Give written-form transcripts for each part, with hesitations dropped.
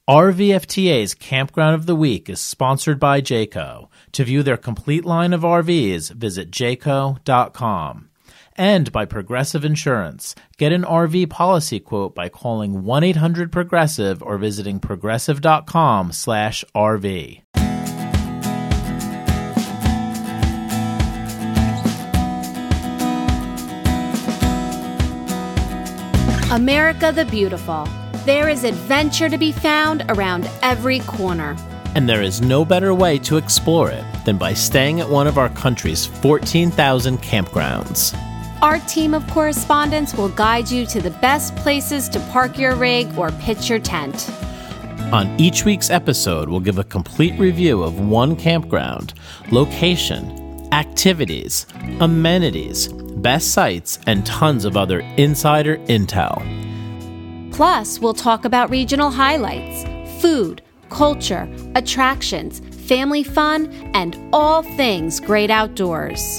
RVFTA's Campground of the Week is sponsored by Jayco. To view their complete line of RVs, visit jayco.com. And by Progressive Insurance. Get an RV policy quote by calling 1-800-PROGRESSIVE or visiting progressive.com/RV. America the Beautiful. There is adventure to be found around every corner. And there is no better way to explore it than by staying at one of our country's 14,000 campgrounds. Our team of correspondents will guide you to the best places to park your rig or pitch your tent. On each week's episode, we'll give a complete review of one campground, location, activities, amenities, best sites, and tons of other insider intel. Plus, we'll talk about regional highlights, food, culture, attractions, family fun, and all things great outdoors.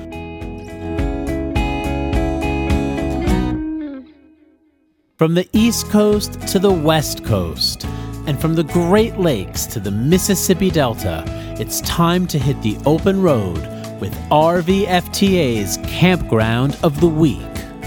From the East Coast to the West Coast, and from the Great Lakes to the Mississippi Delta, it's time to hit the open road with RVFTA's Campground of the Week.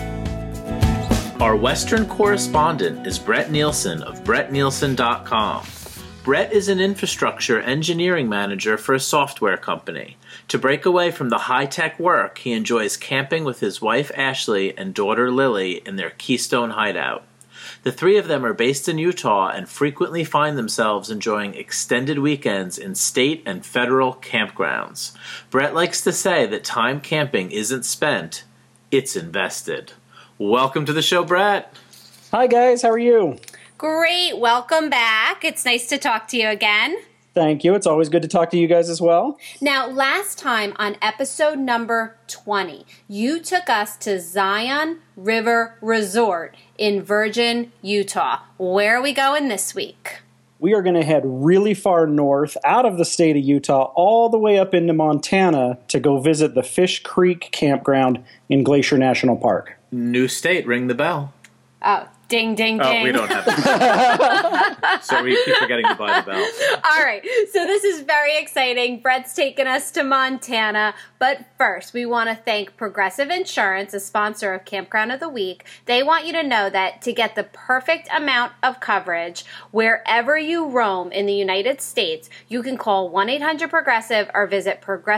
Our Western correspondent is Brett Nielsen of BrettNielsen.com. Brett is an infrastructure engineering manager for a software company. To break away from the high-tech work, he enjoys camping with his wife Ashley and daughter Lily in their Keystone hideout. The three of them are based in Utah and frequently find themselves enjoying extended weekends in state and federal campgrounds. Brett likes to say that time camping isn't spent, it's invested. Welcome to the show, Brett. Hi, guys. How are you? Great. Welcome back. It's nice to talk to you again. Thank you. It's always good to talk to you guys as well. Now, last time on episode number 20, you took us to Zion River Resort in Virgin, Utah. Where are we going this week? We are going to head really far north out of the state of Utah all the way up into Montana to go visit the Fish Creek Campground in Glacier National Park. New state, ring the bell. Oh, ding, ding, ding. Oh, we don't have that. So we keep forgetting to buy the bell. All right, so this is very exciting. Brett's taking us to Montana. But first, we want to thank Progressive Insurance, a sponsor of Campground of the Week. They want you to know that to get the perfect amount of coverage wherever you roam in the United States, you can call 1-800-PROGRESSIVE or visit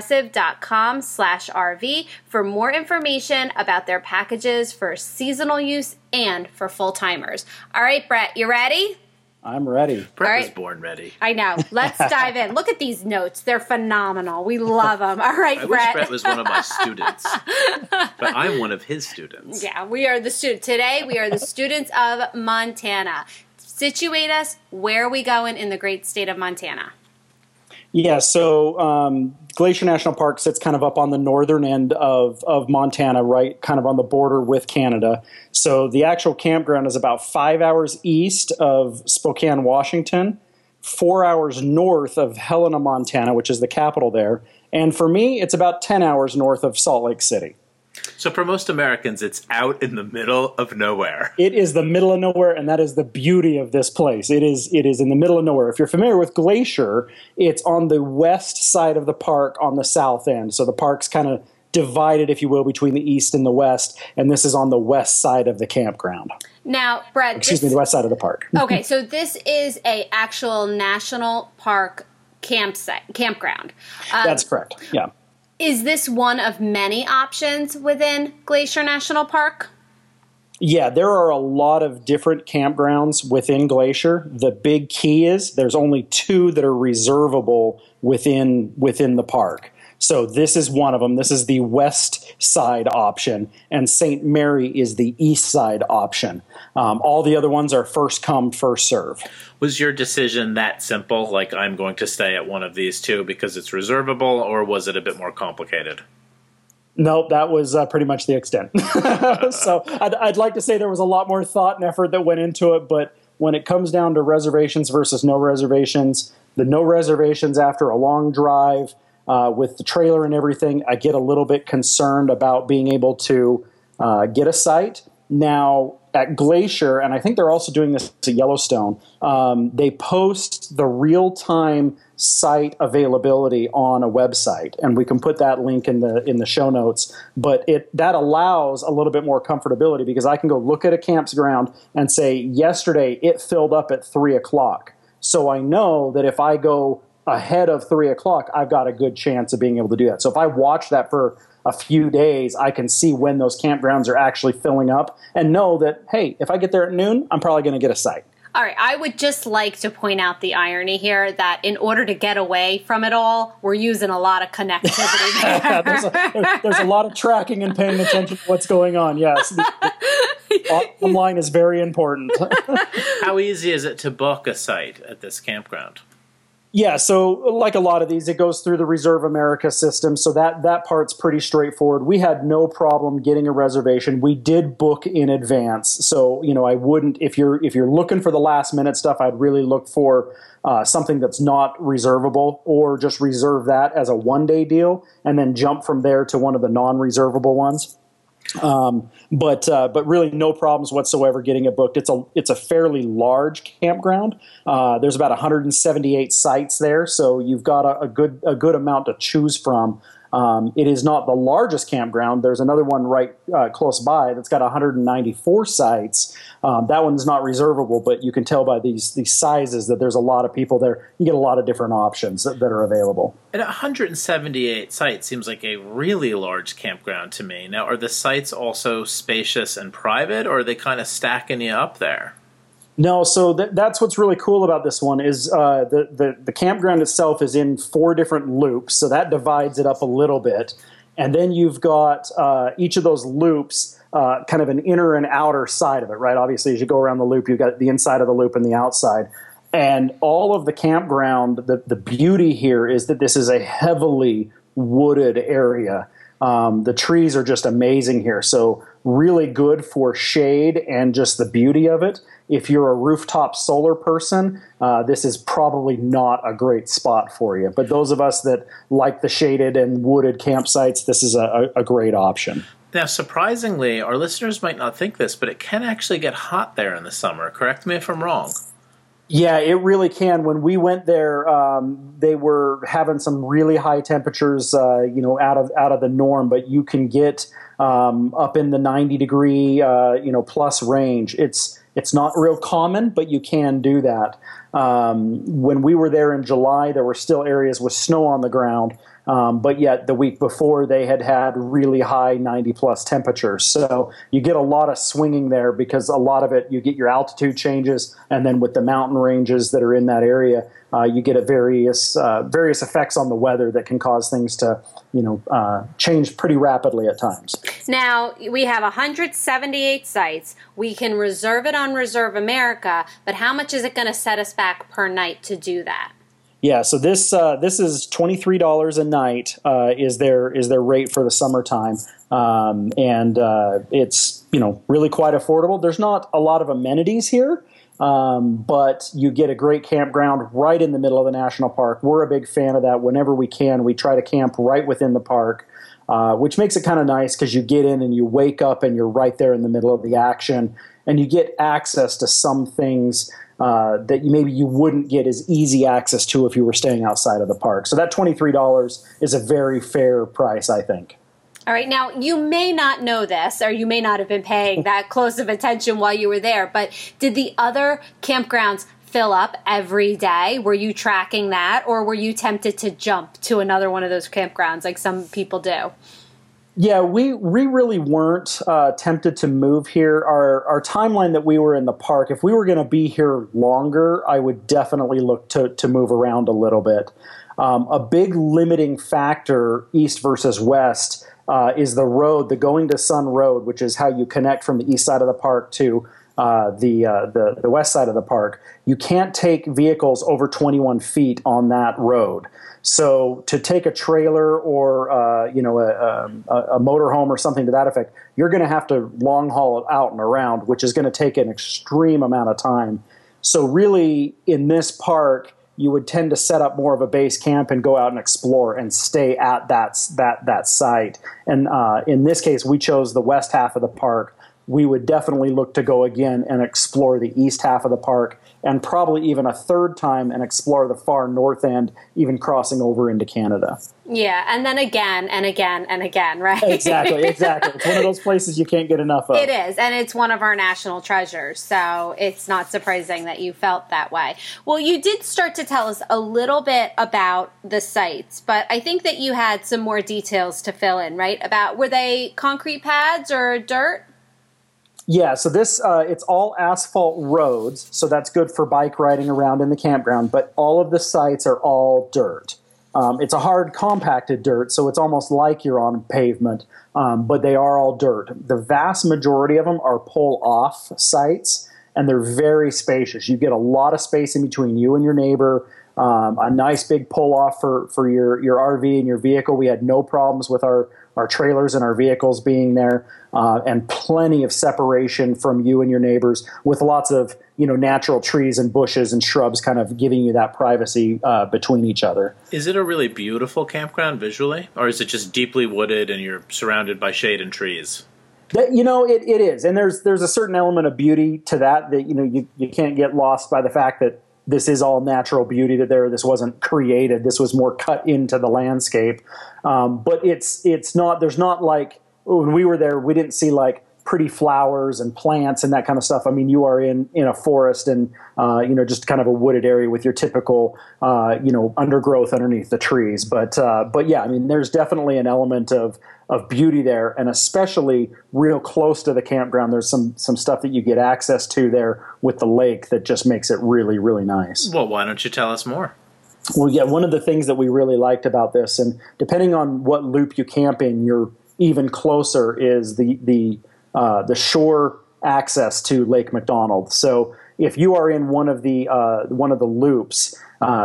progressive.com/RV for more information about their packages for seasonal use and for full-timers. All right, Brett, you ready? I'm ready. Brett was born ready. I know. Let's dive in. Look at these notes. They're phenomenal. We love them. All right, I Brett. wish Brett was one of my students. But I'm one of his students. Yeah, we are the students. Today, we are the students of Montana. Situate us. Where are we going in the great state of Montana? Yeah, so Glacier National Park sits kind of up on the northern end of Montana, right, kind of on the border with Canada. So the actual campground is about 5 hours east of Spokane, Washington, 4 hours north of Helena, Montana, which is the capital there. And for me, it's about 10 hours north of Salt Lake City. So for most Americans, it's out in the middle of nowhere. It is the middle of nowhere, and that is the beauty of this place. It is in the middle of nowhere. If you're familiar with Glacier, it's on the west side of the park on the south end. So the park's kind of divided, if you will, between the east and the west, and this is on the west side of the campground. Now, Brett, the west side of the park. Okay, so this is a actual national park campground. That's correct, yeah. Is this one of many options within Glacier National Park? Yeah, there are a lot of different campgrounds within Glacier. The big key is there's only 2 that are reservable within the park. So this is one of them. This is the west side option, and St. Mary is the east side option. All the other ones are first come, first serve. Was your decision that simple, like I'm going to stay at one of these 2 because it's reservable, or was it a bit more complicated? Nope, that was pretty much the extent. So I'd like to say there was a lot more thought and effort that went into it, but when it comes down to reservations versus no reservations, the no reservations after a long drive, with the trailer and everything, I get a little bit concerned about being able to get a site. Now, at Glacier, and I think they're also doing this at Yellowstone, they post the real-time site availability on a website, and we can put that link in the show notes. But that allows a little bit more comfortability, because I can go look at a campground and say, yesterday it filled up at 3 o'clock. So I know that if I go ahead of 3 o'clock, I've got a good chance of being able to do that. So if I watch that for a few days, I can see when those campgrounds are actually filling up and know that, hey, if I get there at noon, I'm probably going to get a site. All right, I would just like to point out the irony here that in order to get away from it all, we're using a lot of connectivity there. there's a lot of tracking and paying attention to what's going on, yes. Online is very important. How easy is it to book a site at this campground? Yeah, so like a lot of these, it goes through the Reserve America system, so that part's pretty straightforward. We had no problem getting a reservation. We did book in advance, so I wouldn't, if you're looking for the last minute stuff, I'd really look for something that's not reservable, or just reserve that as a one-day deal and then jump from there to one of the non-reservable ones. But really no problems whatsoever getting it booked. It's a fairly large campground. There's about 178 sites there, so you've got a good amount to choose from. It is not the largest campground. There's another one right close by that's got 194 sites. That one's not reservable, but you can tell by these sizes that there's a lot of people there. You get a lot of different options that are available. And 178 sites seems like a really large campground to me. Now, are the sites also spacious and private, or are they kind of stacking you up there? No, so that's what's really cool about this one is the campground itself is in 4 different loops, so that divides it up a little bit. And then you've got each of those loops kind of an inner and outer side of it, right? Obviously, as you go around the loop, you've got the inside of the loop and the outside. And all of the campground, the beauty here is that this is a heavily wooded area. The trees are just amazing here, so really good for shade and just the beauty of it. If you're a rooftop solar person, this is probably not a great spot for you. But those of us that like the shaded and wooded campsites, this is a great option. Now, surprisingly, our listeners might not think this, but it can actually get hot there in the summer. Correct me if I'm wrong. Yeah, it really can. When we went there, they were having some really high temperatures, out of the norm. But you can get up in the 90-degree, plus range. It's not real common, but you can do that. When we were there in July, there were still areas with snow on the ground. But yet the week before they had really high 90-plus temperatures. So you get a lot of swinging there because a lot of it, you get your altitude changes, and then with the mountain ranges that are in that area, you get various effects on the weather that can cause things to change pretty rapidly at times. Now, we have 178 sites. We can reserve it on Reserve America, but how much is it going to set us back per night to do that? Yeah, so this is $23 a night is their rate for the summertime, and it's really quite affordable. There's not a lot of amenities here, but you get a great campground right in the middle of the national park. We're a big fan of that. Whenever we can, we try to camp right within the park, which makes it kind of nice because you get in and you wake up and you're right there in the middle of the action, and you get access to some things that maybe you wouldn't get as easy access to if you were staying outside of the park. So that $23 is a very fair price, I think. All right. Now, you may not know this, or you may not have been paying that close of attention while you were there, but did the other campgrounds fill up every day? Were you tracking that, or were you tempted to jump to another one of those campgrounds like some people do? Yeah, we really weren't tempted to move here. Our timeline that we were in the park, if we were going to be here longer, I would definitely look to move around a little bit. A big limiting factor, east versus west, is the road, the Going to Sun Road, which is how you connect from the east side of the park to the west side of the park. You can't take vehicles over 21 feet on that road. So to take a trailer or a motorhome or something to that effect, you're going to have to long haul it out and around, which is going to take an extreme amount of time. So really, in this park, you would tend to set up more of a base camp and go out and explore and stay at that site. And in this case, we chose the west half of the park we would definitely look to go again and explore the east half of the park, and probably even a third time and explore the far north end, even crossing over into Canada. Yeah, and then again and again and again, right? Exactly. It's one of those places you can't get enough of. It is, and it's one of our national treasures, so it's not surprising that you felt that way. Well, you did start to tell us a little bit about the sites, but I think that you had some more details to fill in, right? About, were they concrete pads or dirt? Yeah, so this, it's all asphalt roads, so that's good for bike riding around in the campground, but all of the sites are all dirt. It's a hard compacted dirt, so it's almost like you're on pavement, but they are all dirt. The vast majority of them are pull-off sites, and they're very spacious. You get a lot of space in between you and your neighbor, a nice big pull-off for your RV and your vehicle. We had no problems with our trailers and our vehicles being there, and plenty of separation from you and your neighbors, with lots of natural trees and bushes and shrubs kind of giving you that privacy between each other. Is it a really beautiful campground visually, or is it just deeply wooded and you're surrounded by shade and trees? It is, and there's a certain element of beauty to that you can't get lost by the fact that this is all natural beauty this wasn't created. This was more cut into the landscape. But it's not, there's not like, when we were there, we didn't see like pretty flowers and plants and that kind of stuff. I mean, you are in a forest and, just kind of a wooded area with your typical, undergrowth underneath the trees. But yeah, I mean, there's definitely an element of beauty there, and especially real close to the campground, there's some stuff that you get access to there with the lake that just makes it really, really nice. Well, why don't you tell us more? Well, yeah, one of the things that we really liked about this, and depending on what loop you camp in, you're even closer, is the shore access to Lake McDonald. So if you are in one of the loops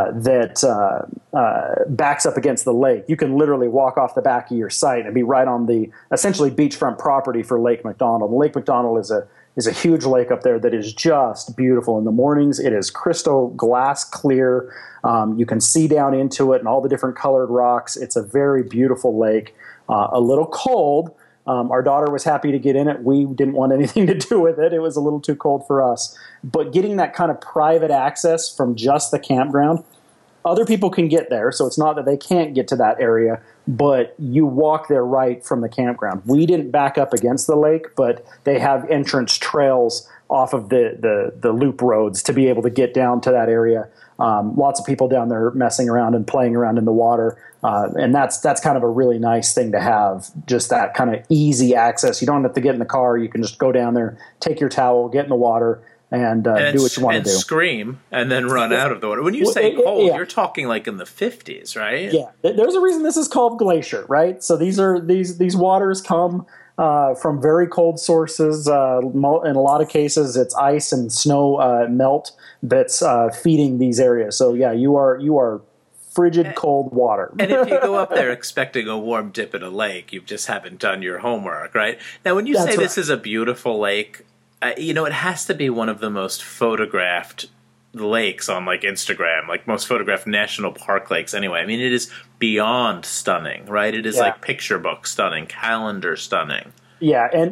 that backs up against the lake, you can literally walk off the back of your site and be right on the essentially beachfront property for Lake McDonald. Lake McDonald is a huge lake up there that is just beautiful. In the mornings, it is crystal glass clear. You can see down into it and all the different colored rocks. It's a very beautiful lake. A little cold. Our daughter was happy to get in it. We didn't want anything to do with it. It was a little too cold for us. But getting that kind of private access from just the campground, other people can get there. So it's not that they can't get to that area, but you walk there right from the campground. We didn't back up against the lake, but they have entrance trails off of the loop roads to be able to get down to that area. Lots of people down there messing around and playing around in the water. And that's kind of a really nice thing to have, just that kind of easy access. You don't have to get in the car. You can just go down there, take your towel, get in the water, and do what you want to do. And scream, and then run out of the water. When you say cold, you're talking like in the 50s, right? Yeah. There's a reason this is called glacier, right? So these waters come from very cold sources. In a lot of cases, it's ice and snow melt that's feeding these areas. So yeah, you are frigid cold water. And if you go up there expecting a warm dip in a lake, you just haven't done your homework, right? Now, when you say this is a beautiful lake, it has to be one of the most photographed lakes on like Instagram, like most photographed national park lakes anyway. I mean, it is beyond stunning, right? It is like picture book stunning, calendar stunning. Yeah, and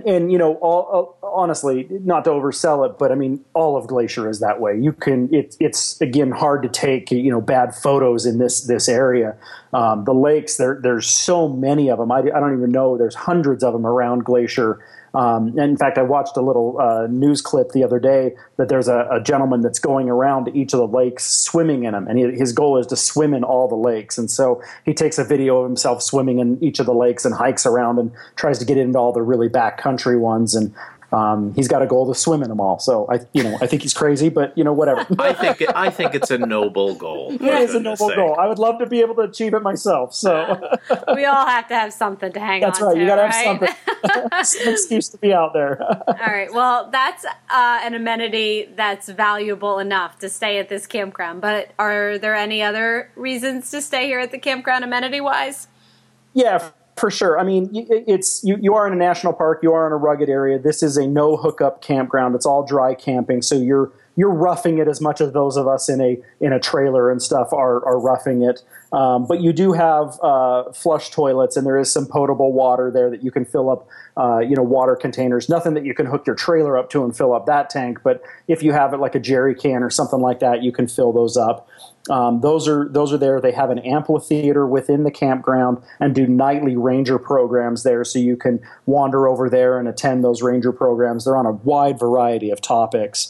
honestly, not to oversell it, but I mean, all of Glacier is that way. It's again hard to take bad photos in this area. The lakes, there's so many of them. I don't even know. There's hundreds of them around Glacier. And in fact, I watched a little news clip the other day that there's a gentleman that's going around each of the lakes swimming in them. And his goal is to swim in all the lakes. And so he takes a video of himself swimming in each of the lakes and hikes around and tries to get into all the really backcountry ones. And he's got a goal to swim in them all. So I think he's crazy, but whatever. I think it's a noble goal. It is a noble goal. I would love to be able to achieve it myself. So we all have to have something to hang on to. That's right. You got to have something. Some excuse to be out there. All right. Well, that's an amenity that's valuable enough to stay at this campground. But are there any other reasons to stay here at the campground amenity-wise? Yeah, for sure. I mean, you are in a national park. You are in a rugged area. This is a no hookup campground. It's all dry camping. So you're you're roughing it as much as those of us in a trailer and stuff are roughing it. But you do have flush toilets, and there is some potable water there that you can fill up, water containers. Nothing that you can hook your trailer up to and fill up that tank, but if you have it like a jerry can or something like that, you can fill those up. Those are there. They have an amphitheater within the campground and do nightly ranger programs there, so you can wander over there and attend those ranger programs. They're on a wide variety of topics,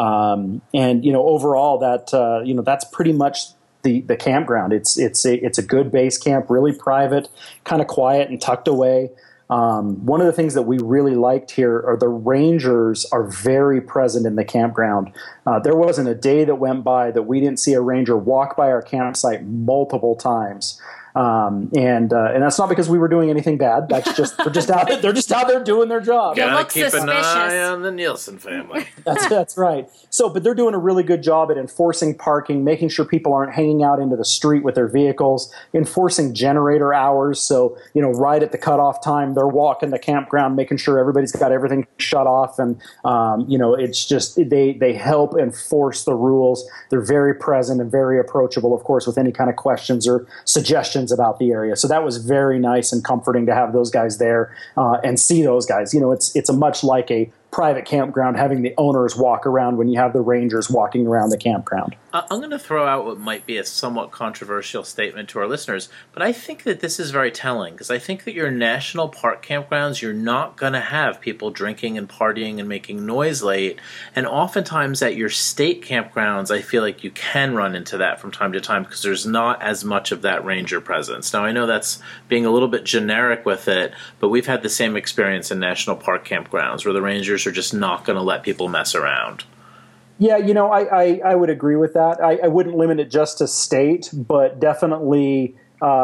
and overall that's pretty much the campground. It's a good base camp, really private, kind of quiet and tucked away. One of the things that we really liked here are the rangers are very present in the campground. There wasn't a day that went by that we didn't see a ranger walk by our campsite multiple times. And that's not because we were doing anything bad. That's just they're just out there doing their job. Gotta keep an eye on the Nielsen family. That's right. So, but they're doing a really good job at enforcing parking, making sure people aren't hanging out into the street with their vehicles, enforcing generator hours. So, right at the cutoff time, they're walking the campground, making sure everybody's got everything shut off. And, it's just they help enforce the rules. They're very present and very approachable, of course, with any kind of questions or suggestions about the area. So that was very nice and comforting to have those guys there and see those guys. It's a much like a private campground having the owners walk around when you have the rangers walking around the campground. I'm going to throw out what might be a somewhat controversial statement to our listeners, but I think that this is very telling, because I think that your national park campgrounds, you're not going to have people drinking and partying and making noise late, and oftentimes at your state campgrounds, I feel like you can run into that from time to time because there's not as much of that ranger presence. Now, I know that's being a little bit generic with it, but we've had the same experience in national park campgrounds where the rangers are just not going to let people mess around. Yeah, I would agree with that. I wouldn't limit it just to state, but definitely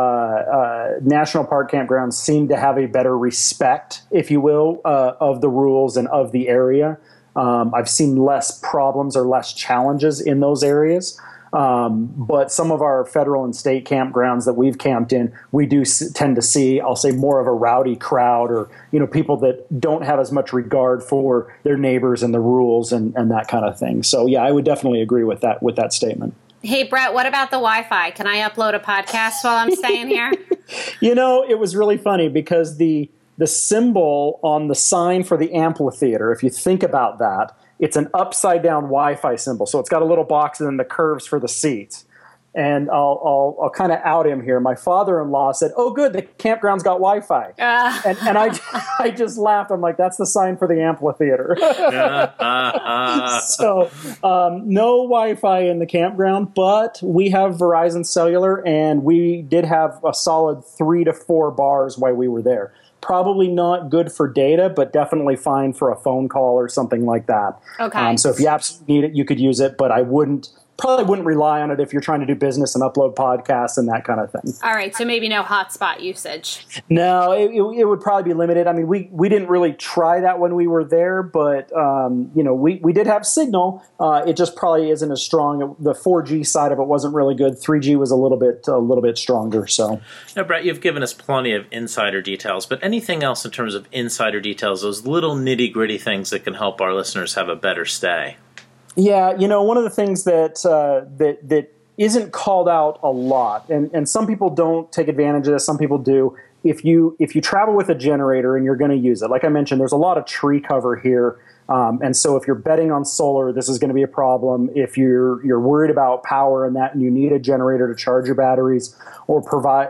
national park campgrounds seem to have a better respect, if you will, of the rules and of the area. I've seen less problems or less challenges in those areas. But some of our federal and state campgrounds that we've camped in, we do tend to see, I'll say, more of a rowdy crowd, or, people that don't have as much regard for their neighbors and the rules and that kind of thing. So, yeah, I would definitely agree with that statement. Hey, Brett, what about the Wi-Fi? Can I upload a podcast while I'm staying here? It was really funny because the symbol on the sign for the amphitheater, if you think about that, it's an upside-down Wi-Fi symbol. So it's got a little box and then the curves for the seats. And I'll kind of out him here. My father-in-law said, "Oh, good, the campground's got Wi-Fi." And I just laughed. I'm like, that's the sign for the amphitheater. So no Wi-Fi in the campground, but we have Verizon Cellular, and we did have a solid 3 to 4 bars while we were there. Probably not good for data, but definitely fine for a phone call or something like that. Okay. So if you absolutely need it, you could use it, but I probably wouldn't rely on it if you're trying to do business and upload podcasts and that kind of thing. All right, so maybe no hotspot usage. No, it would probably be limited. I mean, we didn't really try that when we were there, but we did have signal. It just probably isn't as strong. The 4G side of it wasn't really good. 3G was a little bit stronger. So now, Brett, you've given us plenty of insider details, but anything else in terms of insider details, those little nitty gritty things that can help our listeners have a better stay? Yeah, one of the things that isn't called out a lot, and some people don't take advantage of this, some people do. If you travel with a generator and you're going to use it, like I mentioned, there's a lot of tree cover here, and so if you're betting on solar, this is going to be a problem. If you're worried about power and you need a generator to charge your batteries or provide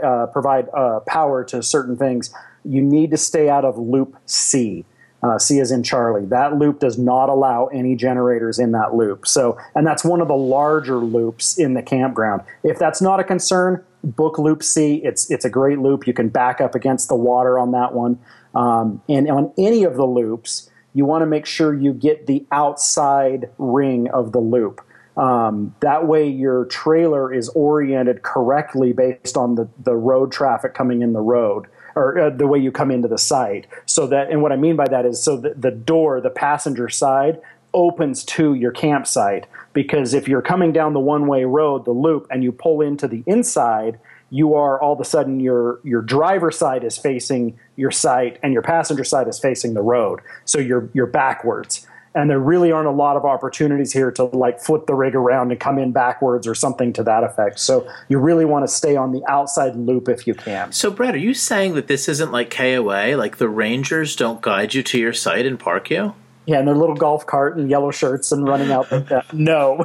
power to certain things, you need to stay out of Loop C. C as in Charlie. That loop does not allow any generators in that loop. So, and that's one of the larger loops in the campground. If that's not a concern, book Loop C. It's a great loop. You can back up against the water on that one. And on any of the loops, you want to make sure you get the outside ring of the loop. That way your trailer is oriented correctly based on the road traffic coming in the road, or the way you come into the site. So that, and what I mean by that is, so the door, the passenger side, opens to your campsite. Because if you're coming down the one-way road, the loop, and you pull into the inside, you are all of a sudden your driver side is facing your site and your passenger side is facing the road. So you're backwards. And there really aren't a lot of opportunities here to like flip the rig around and come in backwards or something to that effect. So you really want to stay on the outside loop if you can. So Brett, are you saying that this isn't like KOA? Like the Rangers don't guide you to your site and park you? Yeah, and their little golf cart and yellow shirts and running out like that. No.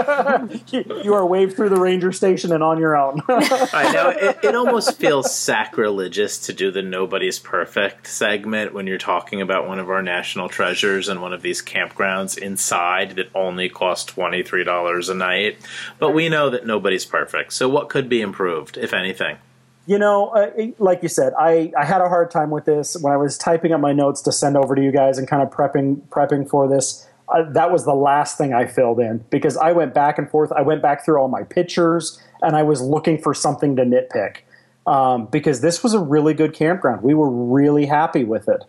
You are waved through the ranger station and on your own. I know. It almost feels sacrilegious to do the Nobody's Perfect segment when you're talking about one of our national treasures and one of these campgrounds inside that only cost $23 a night. But we know that nobody's perfect. So what could be improved, if anything? You know, like you said, I had a hard time with this when I was typing up my notes to send over to you guys and kind of prepping for this. That was the last thing I filled in because I went back and forth. I went back through all my pictures and I was looking for something to nitpick because this was a really good campground. We were really happy with it.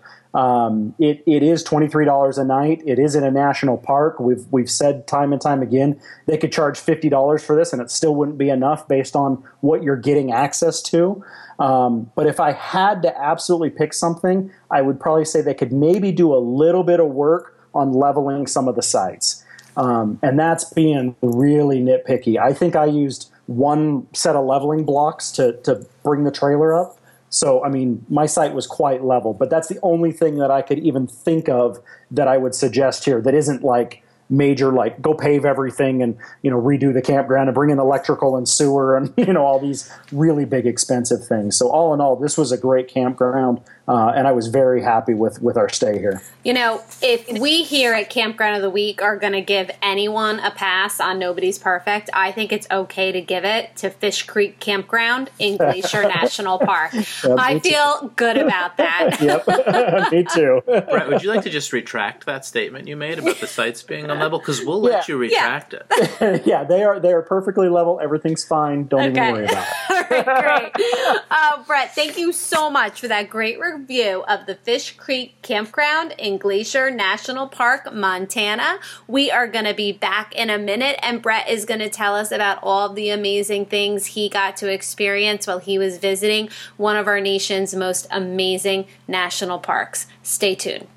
It is $23 a night. It is in a national park. We've said time and time again, they could charge $50 for this and it still wouldn't be enough based on what you're getting access to. But if I had to absolutely pick something, I would probably say they could maybe do a little bit of work on leveling some of the sites. And that's being really nitpicky. I think I used one set of leveling blocks to bring the trailer up. So, I mean, my site was quite level, but that's the only thing that I could even think of that I would suggest here that isn't like major, like go pave everything and, you know, redo the campground and bring in electrical and sewer and, you know, all these really big expensive things. So all in all, this was a great campground. And I was very happy with our stay here. You know, if we here at Campground of the Week are going to give anyone a pass on Nobody's Perfect, I think it's okay to give it to Fish Creek Campground in Glacier National Park. I feel good about that. Yep, me too. Brett, would you like to just retract that statement you made about the sites being on level? Because we'll let you retract it. Yeah, they are perfectly level. Everything's fine. Don't even worry about it. All right, great. Brett, thank you so much for that great review of the Fish Creek Campground in Glacier National Park, Montana. We are going to be back in a minute, and Brett is going to tell us about all the amazing things he got to experience while he was visiting one of our nation's most amazing national parks. Stay tuned.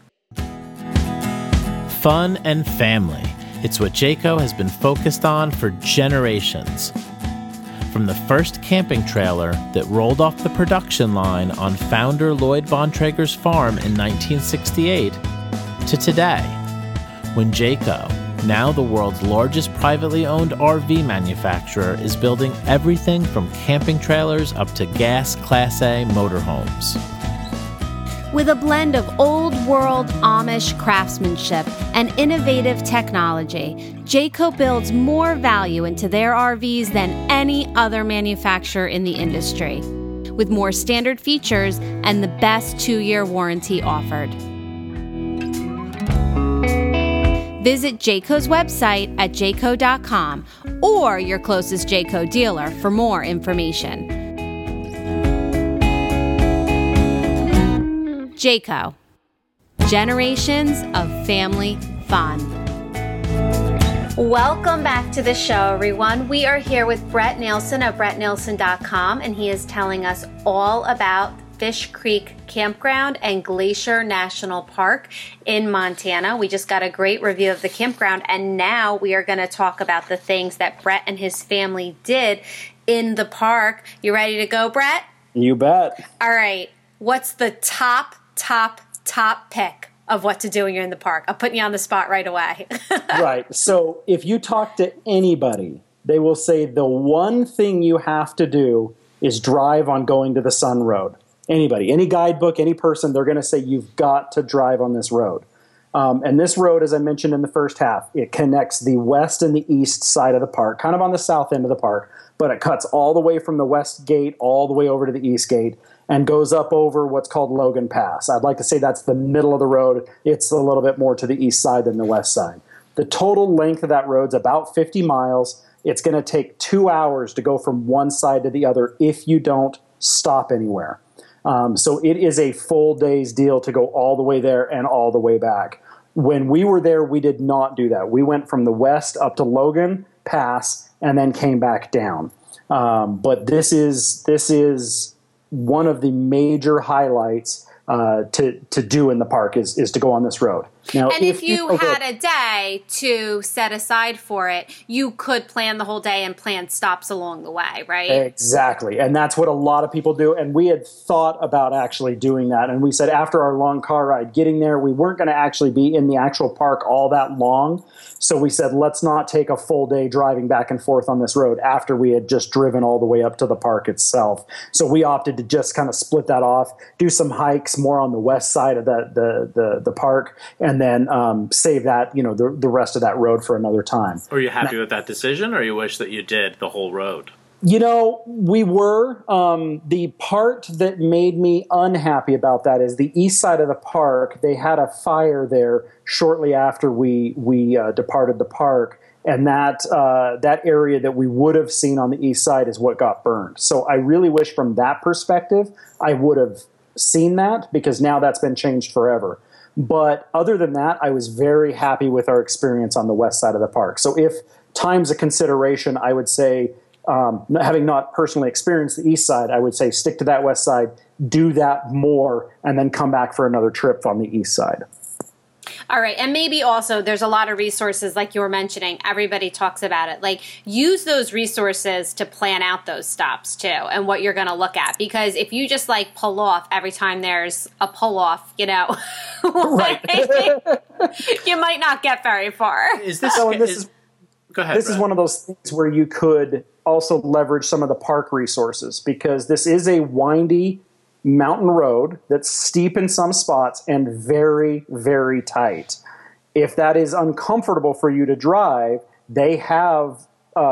Fun and family. It's what Jayco has been focused on for generations. From the first camping trailer that rolled off the production line on founder Lloyd Bontrager's farm in 1968 to today, when Jayco, now the world's largest privately owned RV manufacturer, is building everything from camping trailers up to gas Class A motorhomes. With a blend of old-world Amish craftsmanship and innovative technology, Jayco builds more value into their RVs than any other manufacturer in the industry, with more standard features and the best 2-year warranty offered. Visit Jayco's website at jayco.com or your closest Jayco dealer for more information. Jayco, generations of family fun. Welcome back to the show, everyone. We are here with Brett Nielsen of BrettNielsen.com, and he is telling us all about Fish Creek Campground and Glacier National Park in Montana. We just got a great review of the campground, and now we are going to talk about the things that Brett and his family did in the park. You ready to go, Brett? You bet. All right. What's the top pick of what to do when you're in the park? I'm putting you on the spot right away. Right. So if you talk to anybody, they will say the one thing you have to do is drive on Going to the Sun Road. Anybody, any guidebook, any person, they're going to say you've got to drive on this road. And this road, as I mentioned in the first half, it connects the west and the east side of the park, kind of on the south end of the park, but it cuts all the way from the west gate all the way over to the east gate and goes up over what's called Logan Pass. I'd like to say that's the middle of the road. It's a little bit more to the east side than the west side. The total length of that road's about 50 miles. It's going to take 2 hours to go from one side to the other if you don't stop anywhere. So it is a full day's deal to go all the way there and all the way back. When we were there, we did not do that. We went from the west up to Logan Pass and then came back down. But this is one of the major highlights to do in the park is to go on this road. Now, and if you had a day to set aside for it, you could plan the whole day and plan stops along the way, right? Exactly. And that's what a lot of people do. And we had thought about actually doing that. And we said after our long car ride, getting there, we weren't going to actually be in the actual park all that long. So we said, let's not take a full day driving back and forth on this road after we had just driven all the way up to the park itself. So we opted to just kind of split that off, do some hikes more on the west side of the park, and then save that, the rest of that road for another time. Are you happy with that decision, or you wish that you did the whole road? We were. The part that made me unhappy about that is the east side of the park. They had a fire there shortly after we departed the park, and that area that we would have seen on the east side is what got burned. So I really wish from that perspective I would have seen that, because now that's been changed forever. But other than that, I was very happy with our experience on the west side of the park. So if time's a consideration, I would say, having not personally experienced the east side, I would say stick to that west side, do that more, and then come back for another trip on the east side. All right. And maybe also there's a lot of resources like you were mentioning. Everybody talks about it. Like, use those resources to plan out those stops too, and what you're going to look at. Because if you just like pull off every time there's a pull off, right. you might not get very far. Is this Go ahead. This is one of those things where you could also leverage some of the park resources, because this is a windy mountain road that's steep in some spots and very, very tight. If that is uncomfortable for you to drive, they have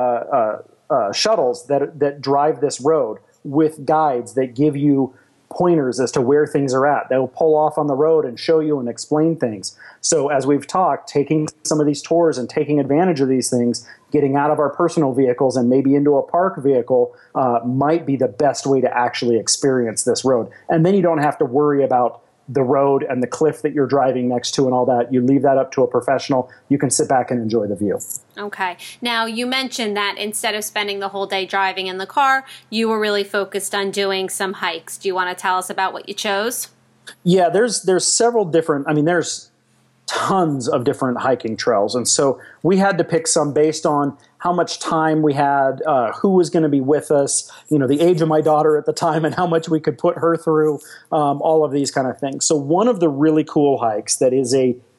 shuttles that drive this road with guides that give you pointers as to where things are at. They'll pull off on the road and show you and explain things. So as we've talked, taking some of these tours and taking advantage of these things, getting out of our personal vehicles and maybe into a park vehicle might be the best way to actually experience this road. And then you don't have to worry about the road and the cliff that you're driving next to and all that. You leave that up to a professional. You can sit back and enjoy the view. Okay. Now, you mentioned that instead of spending the whole day driving in the car, you were really focused on doing some hikes. Do you want to tell us about what you chose? Yeah, there's several different, there's tons of different hiking trails. And so we had to pick some based on how much time we had, who was going to be with us, the age of my daughter at the time and how much we could put her through, all of these kind of things. So one of the really cool hikes that is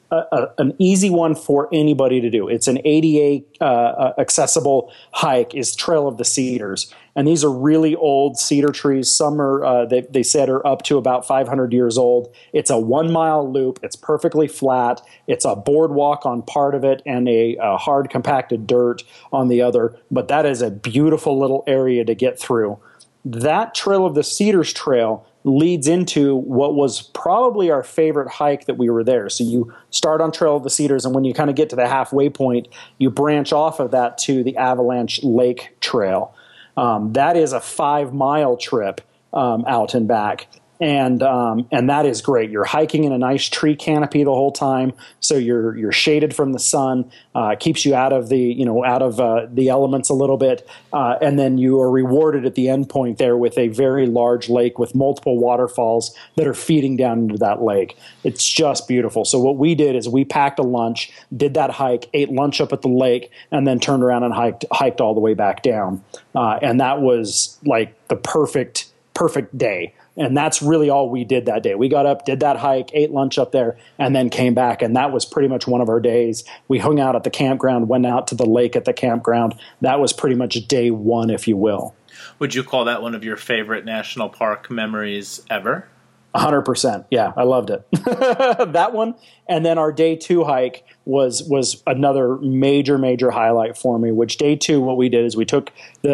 an easy one for anybody to do, it's an ADA accessible hike, is Trail of the Cedars. And these are really old cedar trees. Some are, they said, are up to about 500 years old. It's a 1 mile loop. It's perfectly flat. It's a boardwalk on part of it and a hard compacted dirt on the other. But that is a beautiful little area to get through. That Trail of the Cedars trail leads into what was probably our favorite hike that we were there. So you start on Trail of the Cedars, and when you kind of get to the halfway point, you branch off of that to the Avalanche Lake Trail. That is a 5 mile trip out and back. And that is great. You're hiking in a nice tree canopy the whole time, so you're shaded from the sun. Keeps you out of the the elements a little bit, and then you are rewarded at the end point there with a very large lake with multiple waterfalls that are feeding down into that lake. It's just beautiful. So what we did is we packed a lunch, did that hike, ate lunch up at the lake, and then turned around and hiked all the way back down. And that was like the perfect day. And that's really all we did that day. We got up, did that hike, ate lunch up there, and then came back. And that was pretty much one of our days. We hung out at the campground, went out to the lake at the campground. That was pretty much day one, if you will. Would you call that one of your favorite national park memories ever? 100%. Yeah, I loved it. That one. And then our day two hike was another major highlight for me, which day two, what we did is we took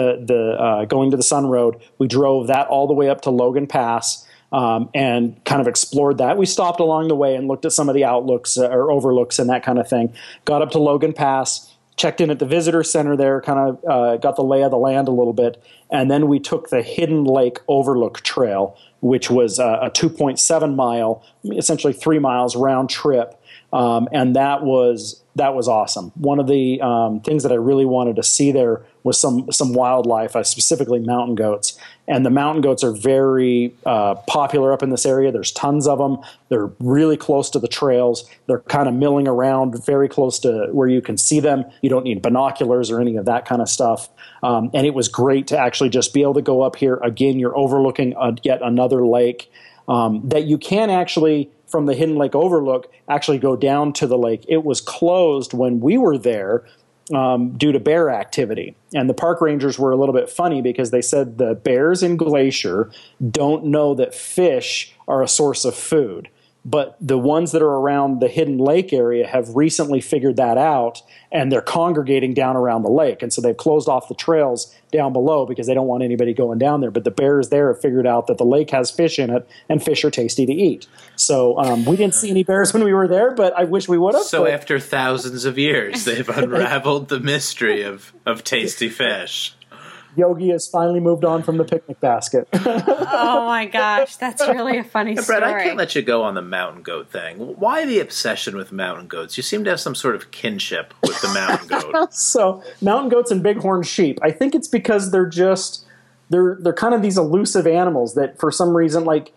the Going to the Sun Road. We drove that all the way up to Logan Pass and kind of explored that. We stopped along the way and looked at some of the outlooks or overlooks and that kind of thing. Got up to Logan Pass, checked in at the visitor center there, kind of got the lay of the land a little bit. And then we took the Hidden Lake Overlook Trail, which was a 2.7 mile, essentially 3 miles round trip. And that was awesome. One of the things that I really wanted to see there with some wildlife, specifically mountain goats. And the mountain goats are very popular up in this area. There's tons of them. They're really close to the trails. They're kind of milling around very close to where you can see them. You don't need binoculars or any of that kind of stuff. And it was great to actually just be able to go up here. Again, you're overlooking yet another lake that you can actually, from the Hidden Lake Overlook, actually go down to the lake. It was closed when we were there due to bear activity. And the park rangers were a little bit funny because they said the bears in Glacier don't know that fish are a source of food. But the ones that are around the Hidden Lake area have recently figured that out, and they're congregating down around the lake. And so they've closed off the trails down below because they don't want anybody going down there. But the bears there have figured out that the lake has fish in it, and fish are tasty to eat. So we didn't see any bears when we were there, but I wish we would have. So after thousands of years, they've unraveled the mystery of tasty fish. Yogi has finally moved on from the picnic basket. Oh my gosh, that's really a funny story. Brett, I can't let you go on the mountain goat thing. Why the obsession with mountain goats? You seem to have some sort of kinship with the mountain goat. So mountain goats and bighorn sheep. I think it's because they're kind of these elusive animals that for some reason like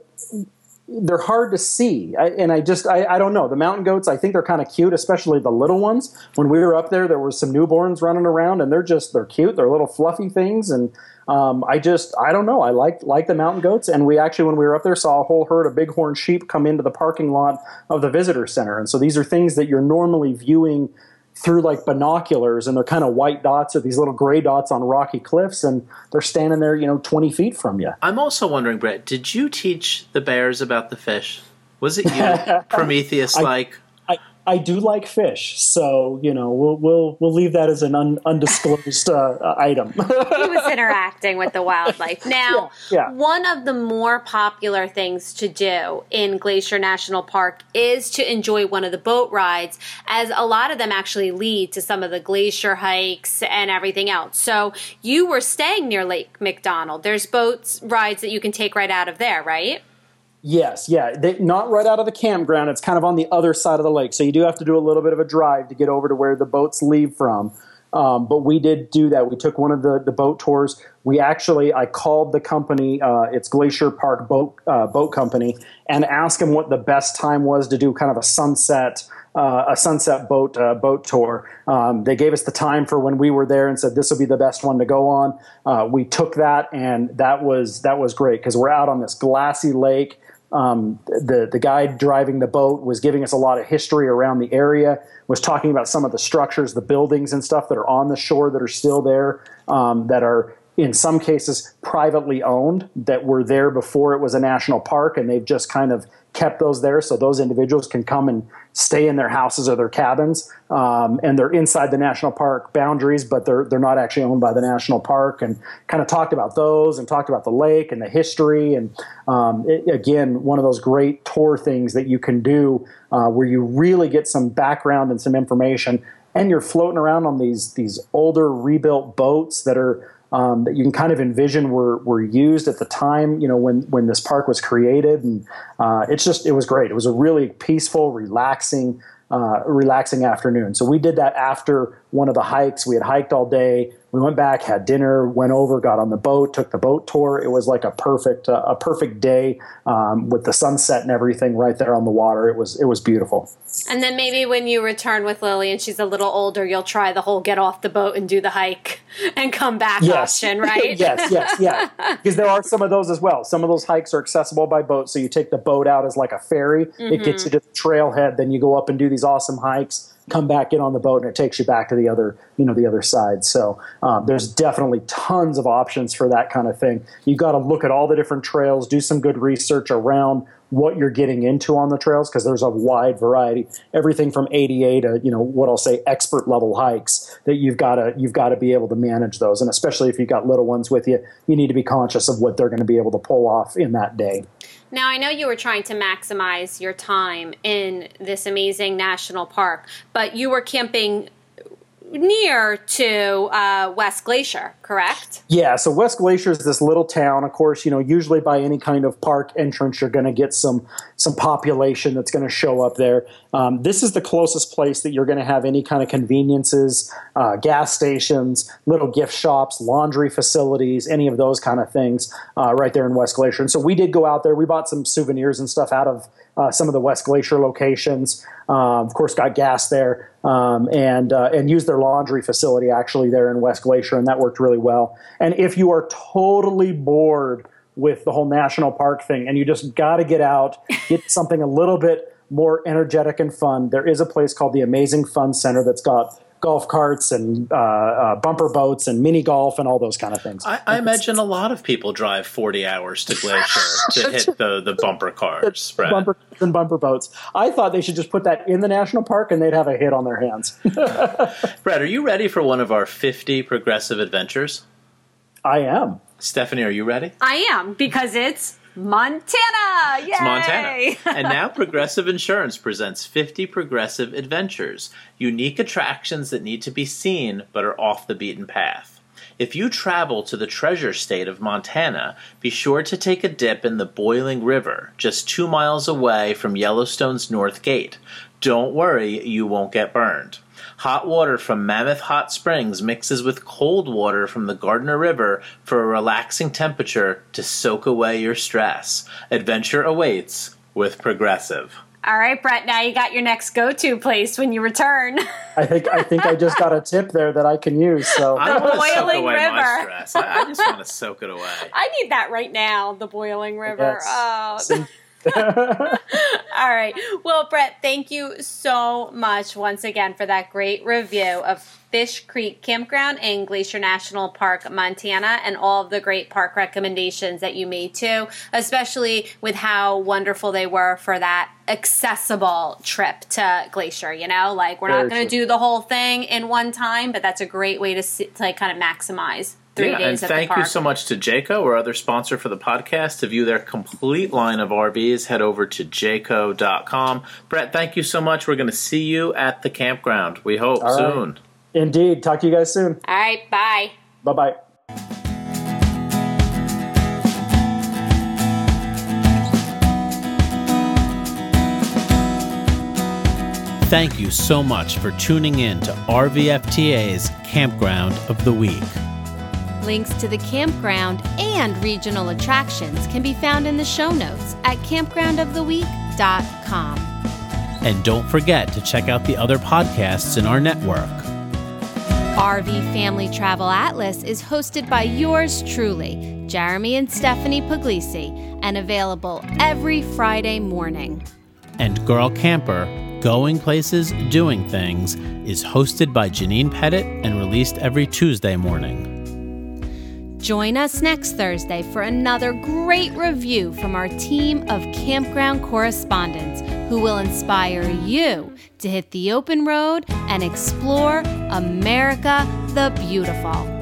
they're hard to see. I don't know. The mountain goats, I think they're kind of cute, especially the little ones. When we were up there were some newborns running around, and they're cute. They're little fluffy things. And I don't know. I like the mountain goats. And we actually, when we were up there, saw a whole herd of bighorn sheep come into the parking lot of the visitor center. And so these are things that you're normally viewing through like binoculars, and they're kind of white dots or these little gray dots on rocky cliffs, and they're standing there, 20 feet from you. I'm also wondering, Brett, did you teach the bears about the fish? Was it you, Prometheus-like? I do like fish, so we'll leave that as an undisclosed item. He was interacting with the wildlife. Now, one of the more popular things to do in Glacier National Park is to enjoy one of the boat rides, as a lot of them actually lead to some of the glacier hikes and everything else. So you were staying near Lake McDonald. There's rides that you can take right out of there, right? Yes, yeah. Not right out of the campground. It's kind of on the other side of the lake. So you do have to do a little bit of a drive to get over to where the boats leave from. But we did do that. We took one of the boat tours. I called the company, it's Glacier Park Boat Company, and asked them what the best time was to do kind of a sunset boat tour. They gave us the time for when we were there and said this will be the best one to go on. We took that, and that was great because we're out on this glassy lake. The guy driving the boat was giving us a lot of history around the area, was talking about some of the structures, the buildings and stuff that are on the shore that are still there, that are in some cases privately owned, that were there before it was a national park, and they've just kind of kept those there so those individuals can come and stay in their houses or their cabins, and they're inside the national park boundaries, but they're not actually owned by the national park, and kind of talked about those and talked about the lake and the history. And again, one of those great tour things that you can do where you really get some background and some information, and you're floating around on these older rebuilt boats that are that you can kind of envision were used at the time, when this park was created. And it was great. It was a really peaceful, relaxing afternoon. So we did that after one of the hikes. We had hiked all day. We went back, had dinner, went over, got on the boat, took the boat tour. It was like a perfect day with the sunset and everything right there on the water. It was beautiful. And then maybe when you return with Lily and she's a little older, you'll try the whole get off the boat and do the hike and come back option, right? Yes. Because there are some of those as well. Some of those hikes are accessible by boat. So you take the boat out as like a ferry. Mm-hmm. It gets you to the trailhead. Then you go up and do these awesome hikes, come back, get on the boat, and it takes you back to the other side. So there's definitely tons of options for that kind of thing. You got to look at all the different trails, do some good research around what you're getting into on the trails, because there's a wide variety, everything from ADA to what I'll say expert level hikes that you've got to be able to manage those. And especially if you've got little ones with you, you need to be conscious of what they're going to be able to pull off in that day. Now, I know you were trying to maximize your time in this amazing national park, but you were camping near to West Glacier, correct? Yeah, so West Glacier is this little town. Of course, usually by any kind of park entrance, you're going to get some population that's going to show up there. This is the closest place that you're going to have any kind of conveniences, gas stations, little gift shops, laundry facilities, any of those kind of things right there in West Glacier. And so we did go out there. We bought some souvenirs and stuff out of some of the West Glacier locations. Of course, got gas there and used their laundry facility actually there in West Glacier, and that worked really well. And if you are totally bored with the whole national park thing and you just got to get out, get something a little bit more energetic and fun, there is a place called the Amazing Fun Center that's got golf carts and bumper boats and mini golf and all those kind of things. I imagine a lot of people drive 40 hours to Glacier to hit the bumper cars. Bumper and bumper boats. I thought they should just put that in the national park and they'd have a hit on their hands. Brett, are you ready for one of our 50 progressive adventures? I am. Stephanie, are you ready? I am, because it's Montana! Yay! It's Montana. And now Progressive Insurance presents 50 Progressive Adventures, unique attractions that need to be seen but are off the beaten path. If you travel to the treasure state of Montana, be sure to take a dip in the Boiling River, just 2 miles away from Yellowstone's North Gate. Don't worry, you won't get burned. Hot water from Mammoth Hot Springs mixes with cold water from the Gardner River for a relaxing temperature to soak away your stress. Adventure awaits with Progressive. All right, Brett, now you got your next go-to place when you return. I think I just got a tip there that I can use. So I want to soak Boiling away River. my stress. I just want to soak it away. I need that right now, the Boiling River. Yes. Oh. All right. Well, Brett, thank you so much once again for that great review of Fish Creek Campground in Glacier National Park, Montana, and all of the great park recommendations that you made too, especially with how wonderful they were for that accessible trip to Glacier. Like we're not going to do the whole thing in one time, but that's a great way to kind of maximize 3 days and at the thank park. you so much to Jayco, our other sponsor for the podcast. To view their complete line of RVs, head over to jayco.com. Brett, thank you so much. We're going to see you at the campground. We hope all soon. Right. Indeed. Talk to you guys soon. All right. Bye. Bye-bye. Thank you so much for tuning in to RVFTA's Campground of the Week. Links to the campground and regional attractions can be found in the show notes at campgroundoftheweek.com. And don't forget to check out the other podcasts in our network. RV Family Travel Atlas is hosted by yours truly, Jeremy and Stephanie Puglisi, and available every Friday morning. And Girl Camper, Going Places, Doing Things, is hosted by Janine Pettit and released every Tuesday morning. Join us next Thursday for another great review from our team of campground correspondents who will inspire you to hit the open road and explore America the Beautiful.